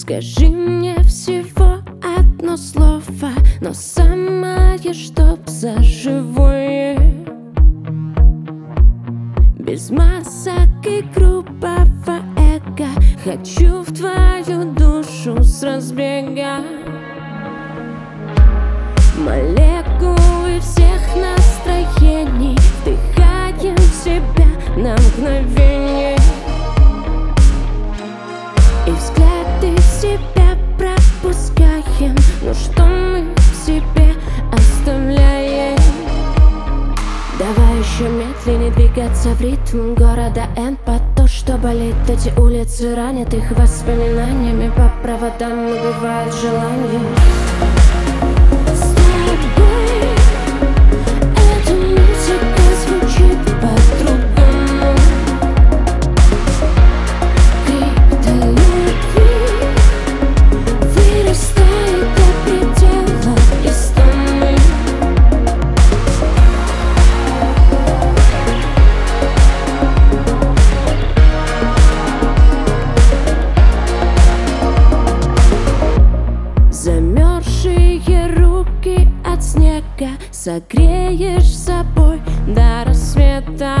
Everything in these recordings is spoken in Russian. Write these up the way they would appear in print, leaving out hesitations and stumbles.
Скажи мне всего одно слово, но самое, чтоб за живое, без масок и грубого эго. Хочу в твою душу с разбега. Молекулы всех настроений вдыхаем в себя на мгновение, и взгляды в себя пропускаем. Ну что мы в себе оставляем? Давай еще медленнее двигаться в ритм города Н, по то, что болит. Эти улицы ранят их воспоминаниями, по проводам убивают желание. Замерзшие руки от снега согреешь собой до рассвета.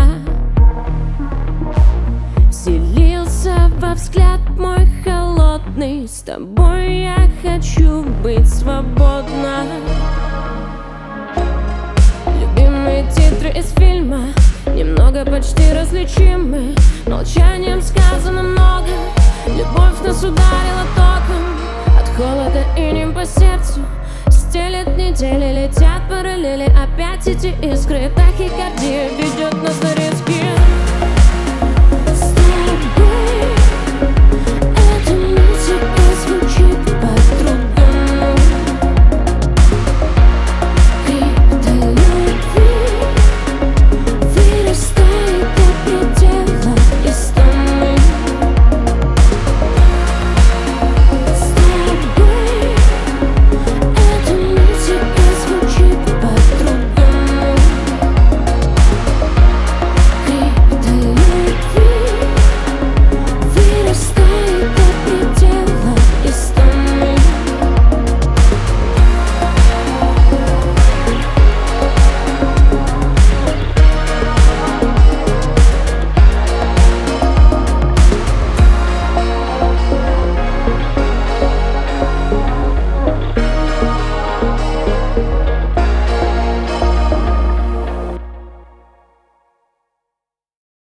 Вселился во взгляд мой холодный, с тобой я хочу быть свободна. Любимые титры из фильма немного почти различимы. Молчанием сказано много, любовь нас ударила током. От холода инем по сердцу стелет недели, летят параллели. Опять эти искры, тахикардия ведет нас на риски.